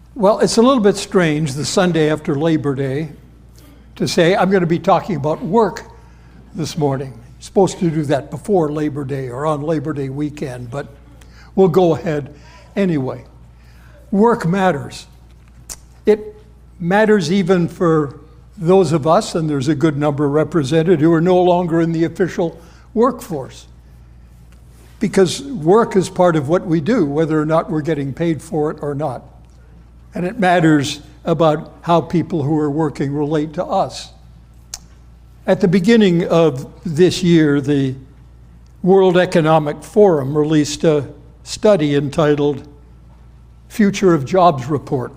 Well, it's a little bit strange the Sunday after Labor Day to say I'm going to be talking about work this morning. You're supposed to do that before Labor Day or on Labor Day weekend, but we'll go ahead anyway. Work matters. It matters even for those of us, and there's a good number represented, who are no longer in the official workforce. Because work is part of what we do, whether or not we're getting paid for it or not. And it matters about how people who are working relate to us. At the beginning of this year, the World Economic Forum released a study entitled Future of Jobs Report.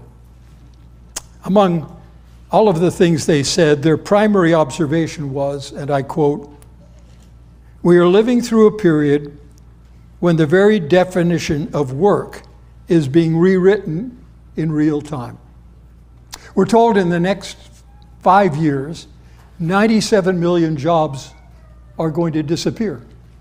Among all of the things they said, their primary observation was, and I quote, "We are living through a period when the very definition of work is being rewritten in real time." We're told in the next 5 years, 97 million jobs are going to disappear.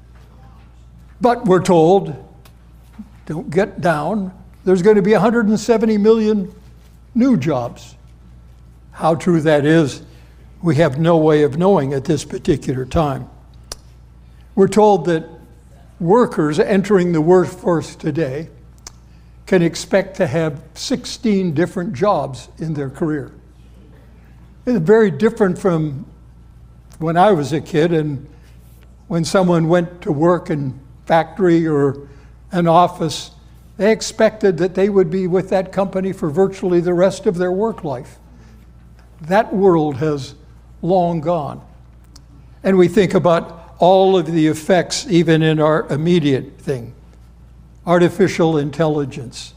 But we're told, don't get down, there's going to be 170 million new jobs. How true that is, we have no way of knowing at this particular time. We're told that workers entering the workforce today can expect to have 16 different jobs in their career. It's very different from when I was a kid and when someone went to work in factory or an office, they expected that they would be with that company for virtually the rest of their work life. That world has long gone. And we think about all of the effects even in our immediate thing. Artificial intelligence,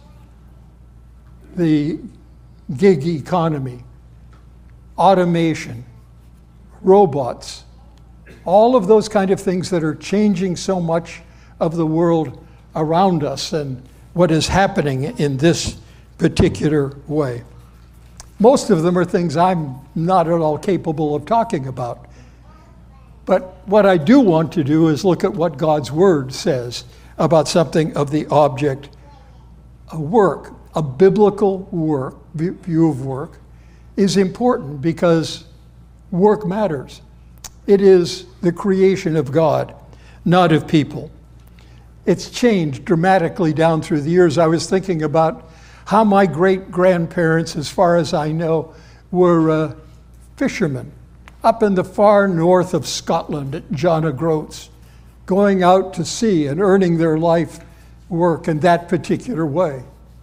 the gig economy, automation, robots, all of those kind of things that are changing so much of the world around us and what is happening in this particular way. Most of them are things I'm not at all capable of talking about. But what I do want to do is look at what God's Word says about something of the object of work. A biblical work, view of work, is important because work matters. It is the creation of God, not of people. It's changed dramatically down through the years. I was thinking about how my great-grandparents, as far as I know, were fishermen up in the far north of Scotland at John O'Groats, going out to sea and earning their life work in that particular way.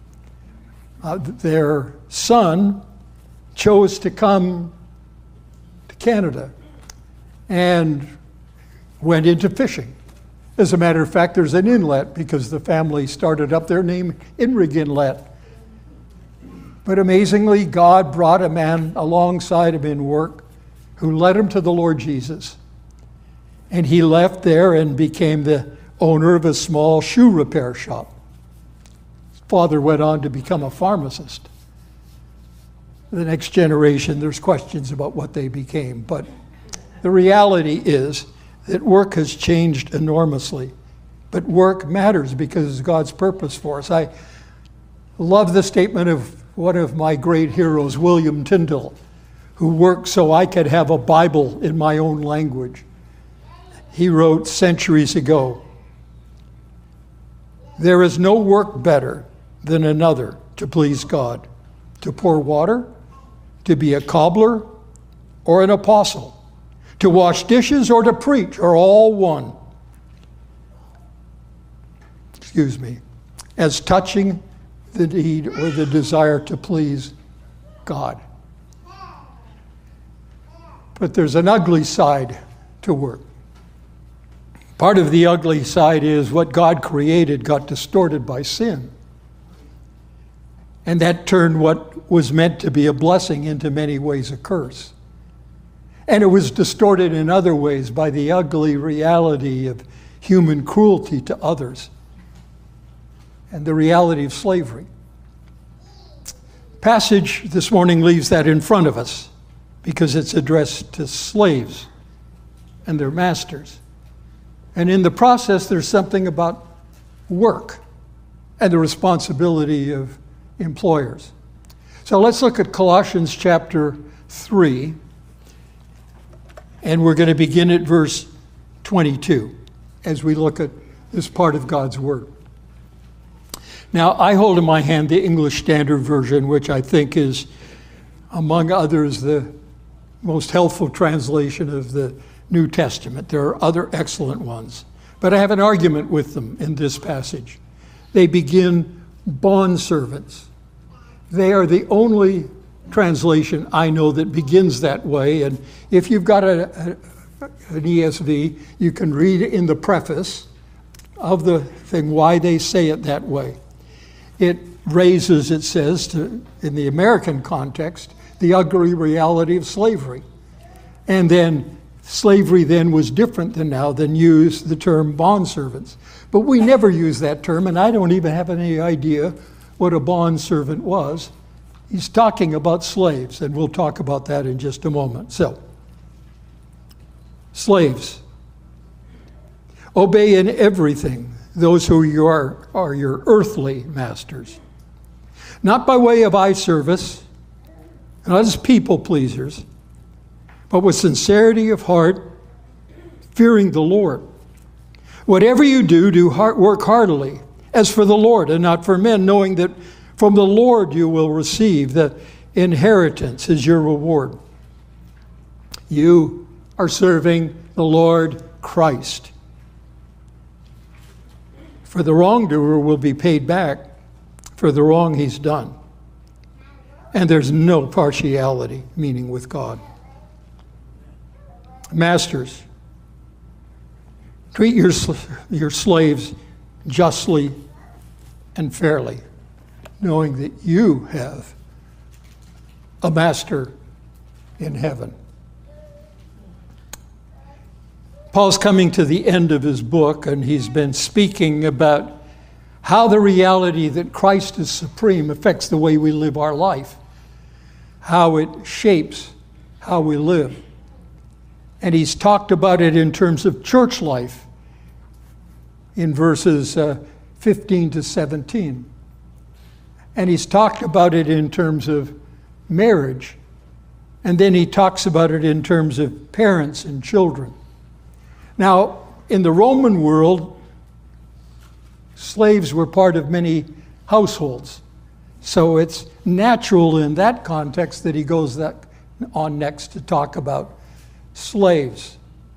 Their son chose to come to Canada and went into fishing. As a matter of fact, there's an inlet because the family started up there named Inrig Inlet. But amazingly, God brought a man alongside him in work who led him to the Lord Jesus. And he left there and became the owner of a small shoe repair shop. His father went on to become a pharmacist. The next generation, there's questions about what they became. But the reality is that work has changed enormously. But work matters because it's God's purpose for us. I love the statement of one of my great heroes, William Tyndale, who worked so I could have a Bible in my own language. He wrote centuries ago, "There is no work better than another to please God. To pour water, to be a cobbler, or an apostle, to wash dishes or to preach are all one. As touching the need or the desire to please God." But there's an ugly side to work. Part of the ugly side is what God created got distorted by sin. And that turned what was meant to be a blessing into many ways a curse. And it was distorted in other ways by the ugly reality of human cruelty to others and the reality of slavery. Passage this morning leaves that in front of us because it's addressed to slaves and their masters. And in the process, there's something about work and the responsibility of employers. So let's look at Colossians chapter 3, and we're going to begin at verse 22 as we look at this part of God's Word. Now, I hold in my hand the English Standard Version, which I think is, among others, the most helpful translation of the New Testament. There are other excellent ones, but I have an argument with them in this passage. They begin bondservants. They are the only translation I know that begins that way, and if you've got an ESV, you can read in the preface of the thing why they say it that way. It raises, it says, in the American context, the ugly reality of slavery. And then slavery then was different than now, than use the term bondservants. But we never use that term, and I don't even have any idea what a bondservant was. He's talking about slaves, and we'll talk about that in just a moment. So, slaves, obey in everything those who you are your earthly masters, not by way of eye service, not as people pleasers, but with sincerity of heart, fearing the Lord. Whatever you do, work heartily, as for the Lord and not for men, knowing that from the Lord you will receive the inheritance as your reward. You are serving the Lord Christ. For the wrongdoer will be paid back for the wrong he's done. And there's no partiality, meaning with God. Masters, treat your slaves justly and fairly, knowing that you have a master in heaven. Paul's coming to the end of his book, and he's been speaking about how the reality that Christ is supreme affects the way we live our life, how it shapes how we live. And he's talked about it in terms of church life in verses 15 to 17. And he's talked about it in terms of marriage. And then he talks about it in terms of parents and children. Now, in the Roman world, slaves were part of many households. So it's natural in that context that he goes on next to talk about slaves.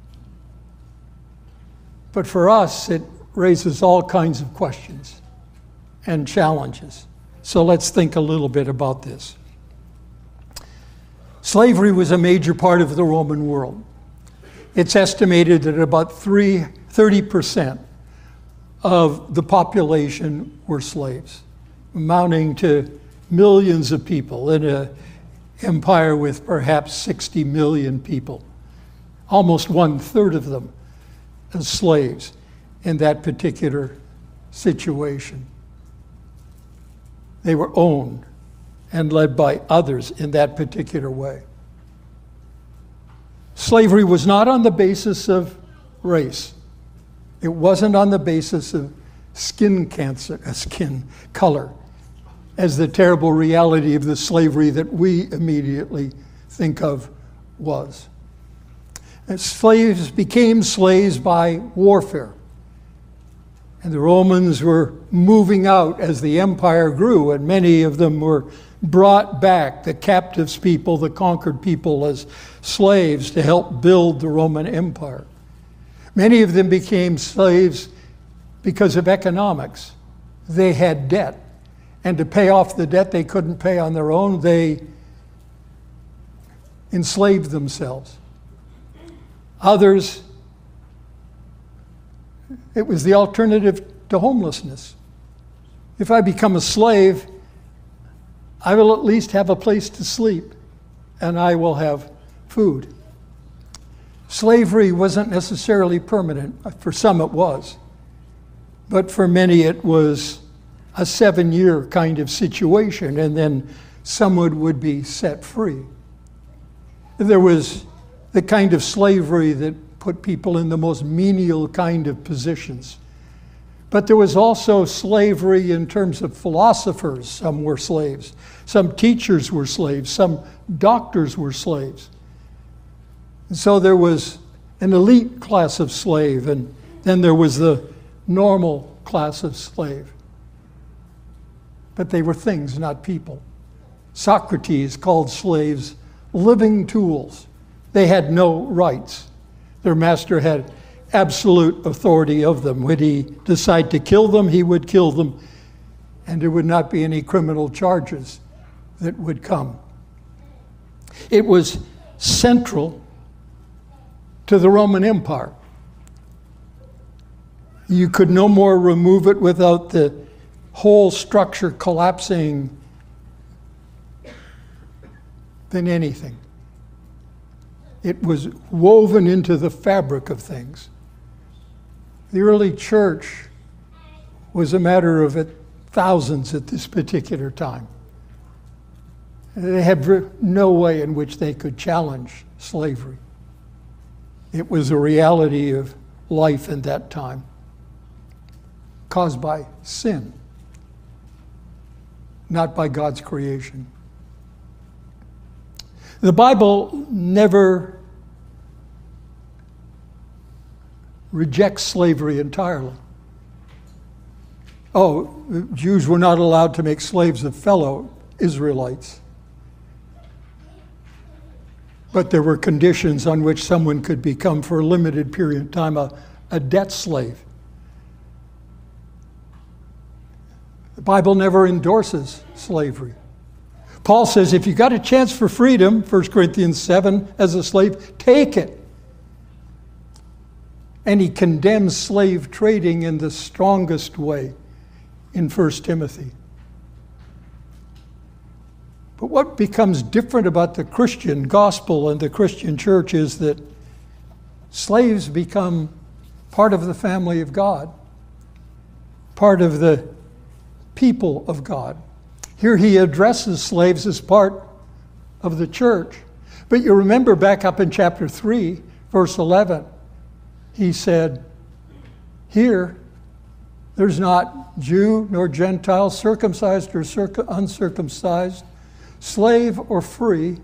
But for us, it raises all kinds of questions and challenges. So let's think a little bit about this. Slavery was a major part of the Roman world. It's estimated that about 30% of the population were slaves, amounting to millions of people in an empire with perhaps 60 million people. Almost 1/3 of them as slaves in that particular situation. They were owned and led by others in that particular way. Slavery was not on the basis of race. It wasn't on the basis of skin color, as the terrible reality of the slavery that we immediately think of was. And slaves became slaves by warfare. And the Romans were moving out as the empire grew, and many of them were brought back, the captives people, the conquered people, as slaves to help build the Roman Empire. Many of them became slaves because of economics. They had debt, and to pay off the debt they couldn't pay on their own, they enslaved themselves. Others, it was the alternative to homelessness. If I become a slave, I will at least have a place to sleep, and I will have food. Slavery wasn't necessarily permanent. For some it was. But for many it was a 7-year kind of situation, and then someone would be set free. There was the kind of slavery that put people in the most menial kind of positions. But there was also slavery in terms of philosophers. Some were slaves. Some teachers were slaves. Some doctors were slaves. And so there was an elite class of slave, and then there was the normal class of slave. But they were things, not people. Socrates called slaves living tools. They had no rights. Their master had absolute authority of them. Would he decide to kill them, he would kill them, and there would not be any criminal charges that would come. It was central to the Roman Empire. You could no more remove it without the whole structure collapsing than anything. It was woven into the fabric of things. The early church was a matter of thousands at this particular time. They had no way in which they could challenge slavery. It was a reality of life in that time, caused by sin, not by God's creation. The Bible never rejects slavery entirely. Jews were not allowed to make slaves of fellow Israelites. But there were conditions on which someone could become, for a limited period of time, a debt slave. The Bible never endorses slavery. Paul says, if you got a chance for freedom, 1 Corinthians 7, as a slave, take it. And he condemns slave trading in the strongest way in 1 Timothy. But what becomes different about the Christian gospel and the Christian church is that slaves become part of the family of God, part of the people of God. Here he addresses slaves as part of the church. But you remember back up in chapter 3, verse 11, he said, here, there's not Jew nor Gentile, circumcised or uncircumcised, slave or free,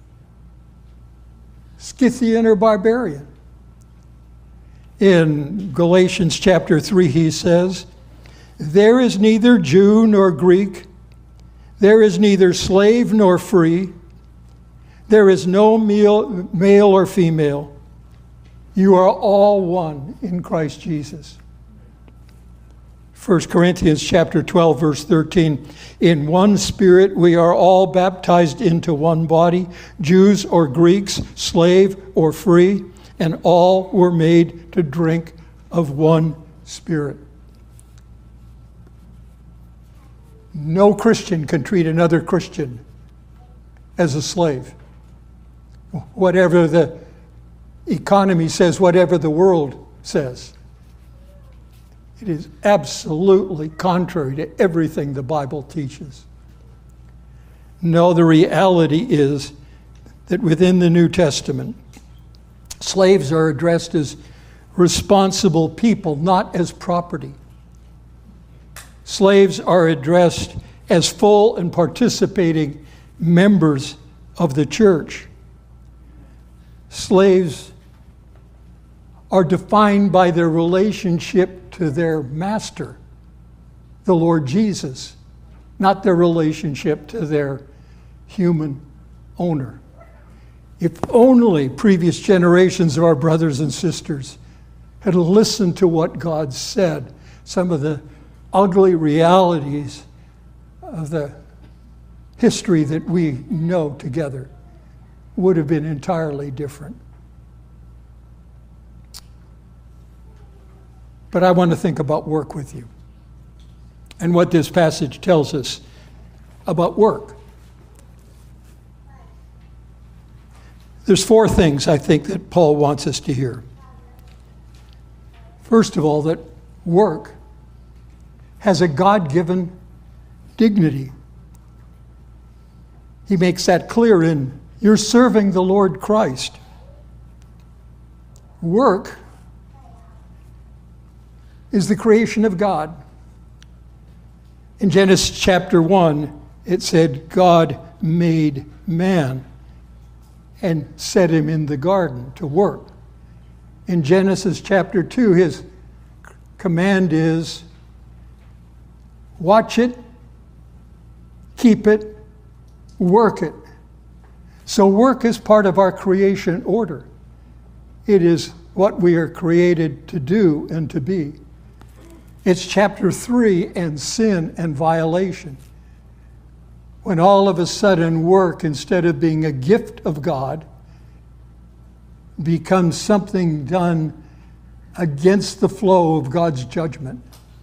Scythian or barbarian. In Galatians chapter 3, he says, there is neither Jew nor Greek, there is neither slave nor free, there is no male or female. You are all one in Christ Jesus. 1 Corinthians chapter 12, verse 13, in one Spirit we are all baptized into one body, Jews or Greeks, slave or free, and all were made to drink of one Spirit. No Christian can treat another Christian as a slave. Whatever the economy says, whatever the world says. It is absolutely contrary to everything the Bible teaches. No, the reality is that within the New Testament, slaves are addressed as responsible people, not as property. Slaves are addressed as full and participating members of the church. Slaves are defined by their relationship to their master, the Lord Jesus, not their relationship to their human owner. If only previous generations of our brothers and sisters had listened to what God said, some of the ugly realities of the history that we know together would have been entirely different. But I want to think about work with you and what this passage tells us about work. There's 4 things I think that Paul wants us to hear. First of all, that work has a God-given dignity. He makes that clear in, you're serving the Lord Christ. Work is the creation of God. In Genesis chapter 1, it said, God made man and set him in the garden to work. In Genesis chapter 2, his command is, watch it, keep it, work it. So work is part of our creation order. It is what we are created to do and to be. It's chapter 3 and sin and violation. When all of a sudden work, instead of being a gift of God, becomes something done against the flow of God's judgment.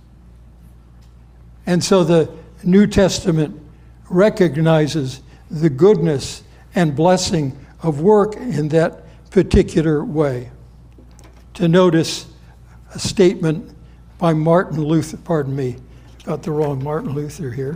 And so the New Testament recognizes the goodness and blessing of work in that particular way. To notice a statement by Martin Luther, pardon me, got the wrong Martin Luther here.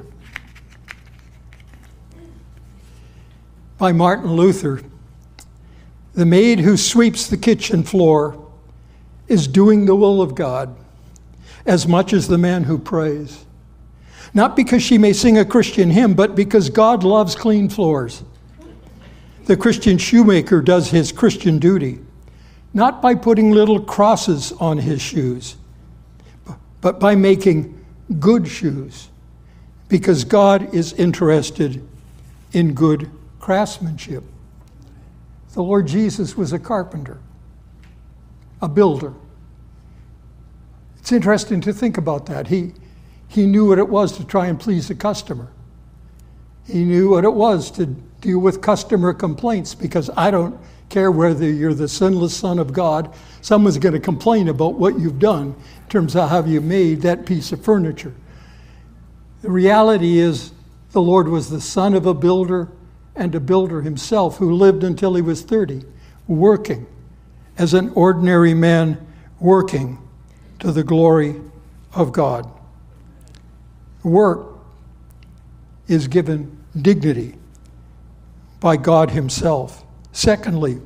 By Martin Luther, the maid who sweeps the kitchen floor is doing the will of God as much as the man who prays. Not because she may sing a Christian hymn, but because God loves clean floors. The Christian shoemaker does his Christian duty, not by putting little crosses on his shoes, but by making good shoes, because God is interested in good craftsmanship. The Lord Jesus was a carpenter, a builder. It's interesting to think about that. He knew what it was to try and please the customer. He knew what it was to deal with customer complaints, because I don't care whether you're the sinless Son of God, someone's going to complain about what you've done in terms of how you made that piece of furniture. The reality is the Lord was the son of a builder and a builder himself who lived until he was 30, working as an ordinary man, working to the glory of God. Work is given dignity by God himself. Secondly,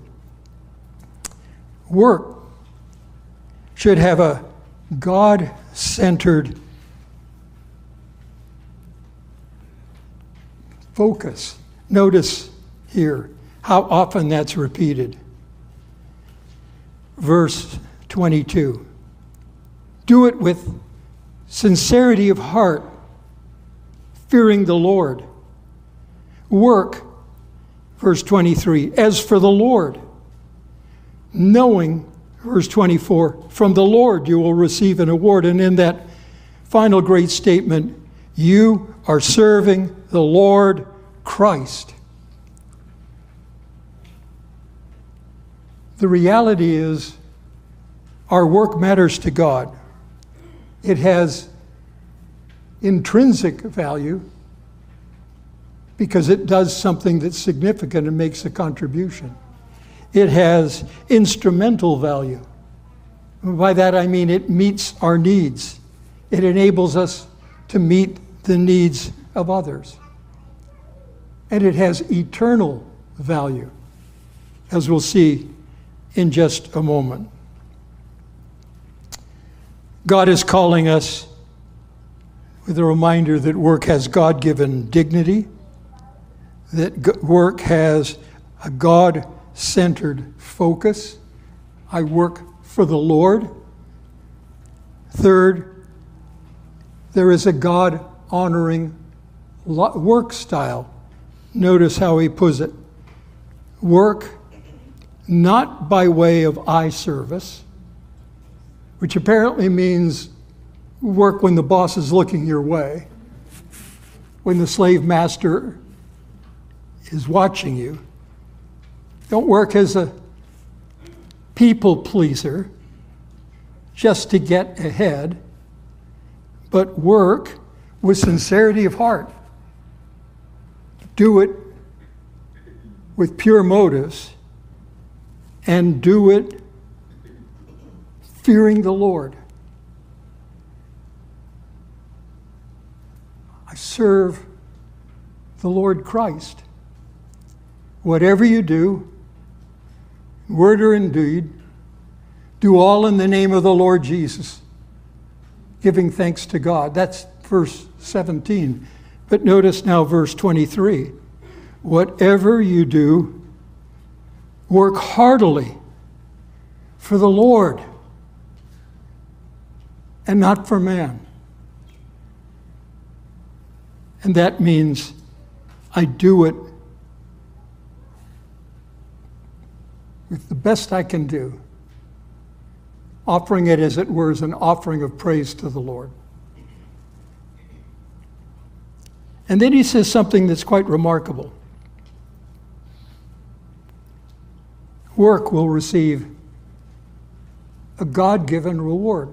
work should have a God-centered focus. Notice here how often that's repeated. Verse 22. Do it with sincerity of heart, fearing the Lord. Work, verse 23, as for the Lord, knowing, verse 24, from the Lord you will receive an award. And in that final great statement, you are serving the Lord Christ. The reality is our work matters to God. It has intrinsic value because it does something that's significant and makes a contribution. It has instrumental value. By that I mean it meets our needs. It enables us to meet the needs of others. And it has eternal value, as we'll see in just a moment. God is calling us with a reminder that work has God-given dignity, that work has a God-centered focus. I work for the Lord. Third, there is a God-honoring work style. Notice how he puts it. Work not by way of eye service, which apparently means work when the boss is looking your way, when the slave master is watching you. Don't work as a people pleaser just to get ahead, but work with sincerity of heart. Do it with pure motives, and do it fearing the Lord. I serve the Lord Christ. Whatever you do, word or in deed, do all in the name of the Lord Jesus, giving thanks to God. That's verse 17. But notice now verse 23. Whatever you do, work heartily for the Lord and not for man. And that means I do it with the best I can do, offering it, as it were, as an offering of praise to the Lord. And then he says something that's quite remarkable. Work will receive a God-given reward.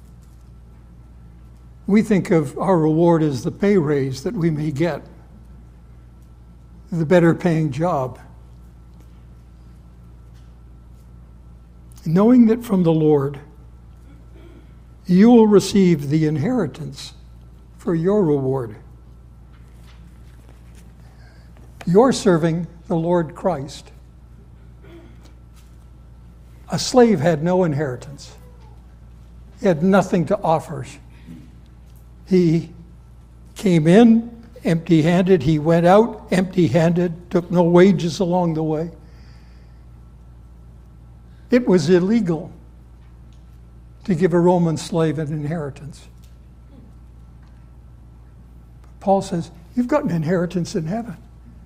We think of our reward as the pay raise that we may get, the better paying job. Knowing that from the Lord, you will receive the inheritance for your reward. You're serving the Lord Christ. A slave had no inheritance. He had nothing to offer. He came in empty-handed. He went out empty-handed, took no wages along the way. It was illegal to give a Roman slave an inheritance. Paul says, you've got an inheritance in heaven.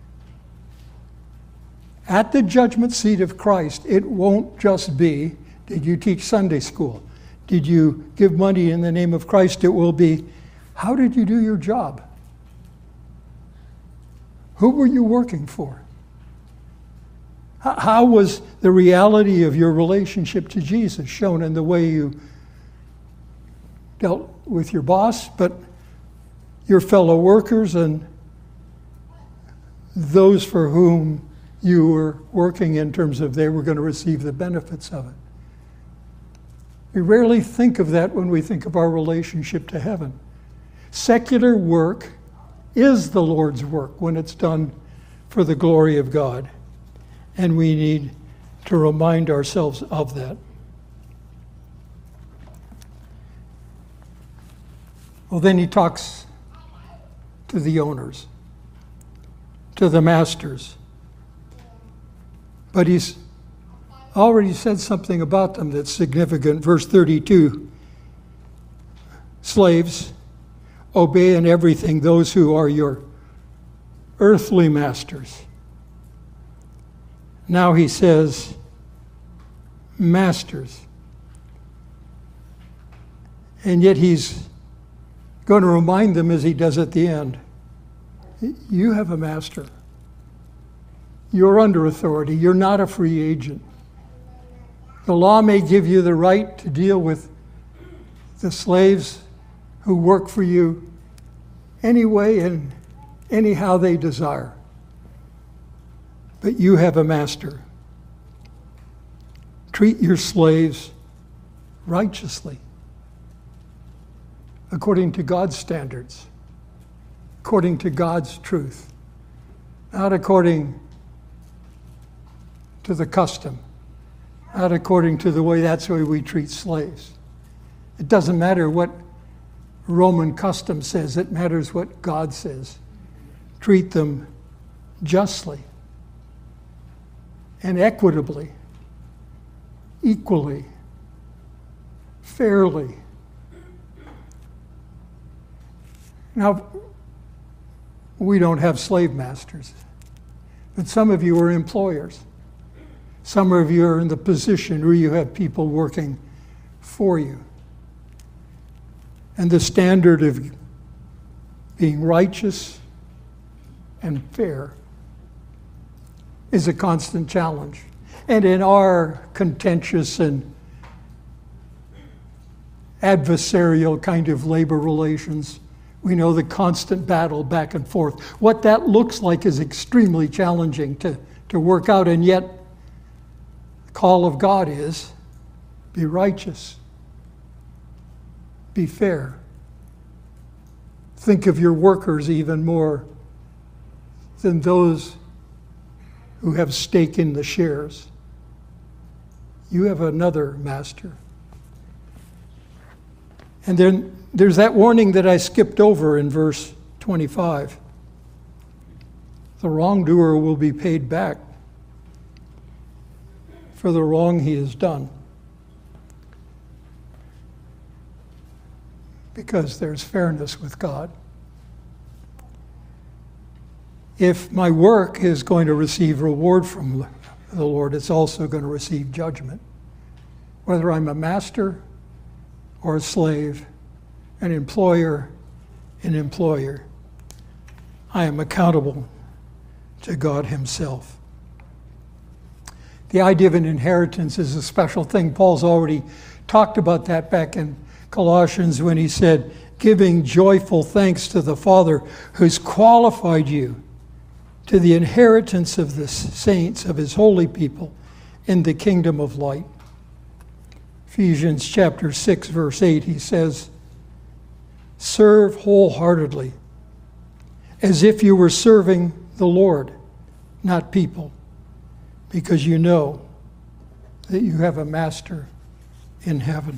At the judgment seat of Christ, it won't just be, did you teach Sunday school? Did you give money in the name of Christ? It will be, how did you do your job? Who were you working for? How was the reality of your relationship to Jesus shown in the way you dealt with your boss, but your fellow workers and those for whom you were working in terms of they were going to receive the benefits of it? We rarely think of that when we think of our relationship to heaven. Secular work is the Lord's work when it's done for the glory of God. And we need to remind ourselves of that. Well, then he talks to the owners, to the masters. But he's already said something about them that's significant. Verse 32, slaves, obey in everything those who are your earthly masters. Now he says, masters. And yet he's going to remind them, as he does at the end, you have a master. You're under authority. You're not a free agent. The law may give you the right to deal with the slaves who work for you any way and anyhow they desire. But you have a master. Treat your slaves righteously, according to God's standards, according to God's truth, not according to the custom, not according to the way that's the way we treat slaves. It doesn't matter what Roman custom says, it matters what God says. Treat them justly and equitably, equally, fairly. Now, we don't have slave masters, but some of you are employers. Some of you are in the position where you have people working for you. And the standard of being righteous and fair is a constant challenge. And in our contentious and adversarial kind of labor relations, we know the constant battle back and forth. What that looks like is extremely challenging to work out, and yet the call of God is, be righteous, be fair. Think of your workers even more than those who have stake in the shares. You have another master. And then there's that warning that I skipped over in verse 25. The wrongdoer will be paid back for the wrong he has done, because there's fairness with God. If my work is going to receive reward from the Lord, it's also going to receive judgment. Whether I'm a master or a slave, an employer, an employer, I am accountable to God himself. The idea of an inheritance is a special thing. Paul's already talked about that back in Colossians when he said, giving joyful thanks to the Father who's qualified you to the inheritance of the saints, of his holy people, in the kingdom of light. Ephesians chapter 6, verse 8, he says, serve wholeheartedly, as if you were serving the Lord, not people, because you know that you have a master in heaven.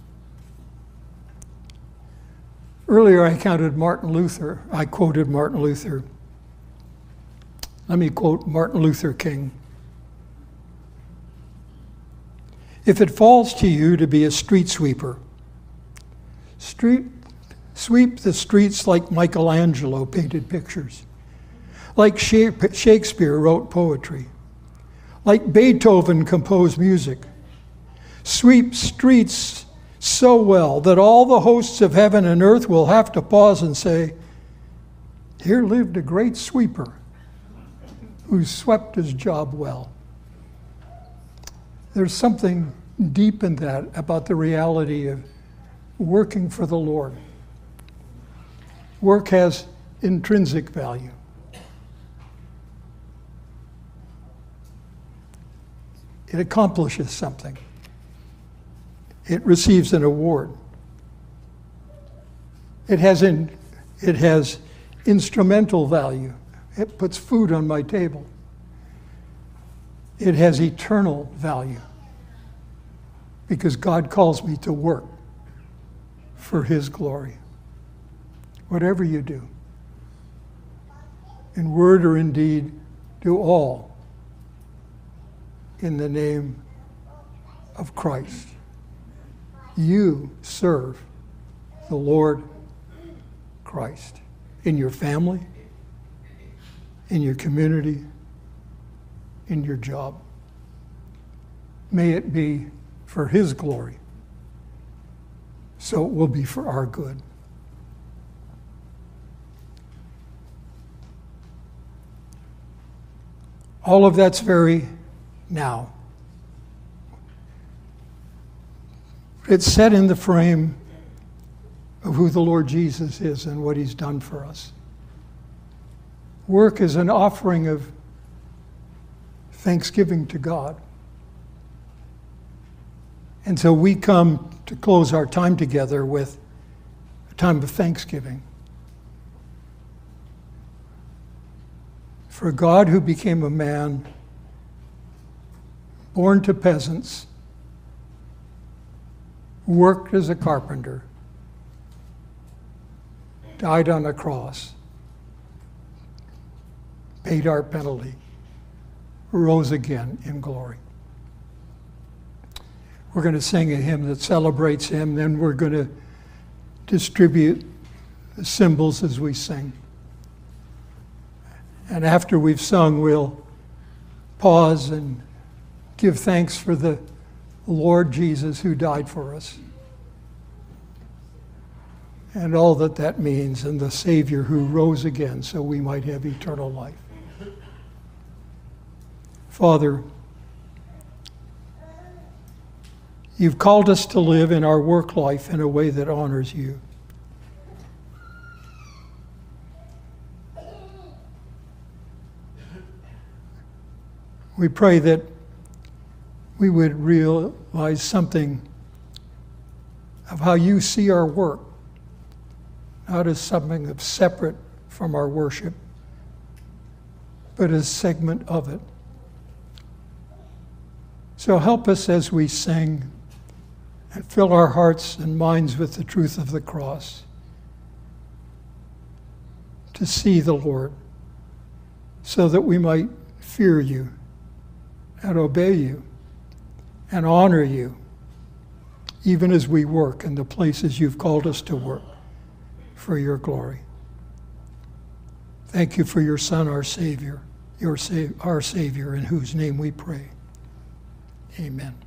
Earlier I quoted Martin Luther. Let me quote Martin Luther King. If it falls to you to be a street sweeper, sweep the streets like Michelangelo painted pictures, like Shakespeare wrote poetry, like Beethoven composed music. Sweep streets so well that all the hosts of heaven and earth will have to pause and say, here lived a great sweeper who swept his job well. There's something deep in that about the reality of working for the Lord. Work has intrinsic value. It accomplishes something. It receives an award. It has instrumental value. It puts food on my table. It has eternal value because God calls me to work for his glory. Whatever you do, in word or in deed, do all in the name of Christ. You serve the Lord Christ in your family, in your community, in your job. May it be for his glory, so it will be for our good. All of that's very now. It's set in the frame of who the Lord Jesus is and what he's done for us. Work is an offering of thanksgiving to God. And so we come to close our time together with a time of thanksgiving. For God who became a man, born to peasants, worked as a carpenter, died on a cross, paid our penalty, rose again in glory. We're going to sing a hymn that celebrates him, then we're going to distribute the symbols as we sing. And after we've sung, we'll pause and give thanks for the Lord Jesus who died for us and all that that means, and the Savior who rose again so we might have eternal life. Father, you've called us to live in our work life in a way that honors you. We pray that we would realize something of how you see our work, not as something that's separate from our worship, but as a segment of it. So help us as we sing and fill our hearts and minds with the truth of the cross, to see the Lord, so that we might fear you and obey you and honor you, even as we work in the places you've called us to work for your glory. Thank you for your Son, our Savior, our Savior, in whose name we pray. Amen.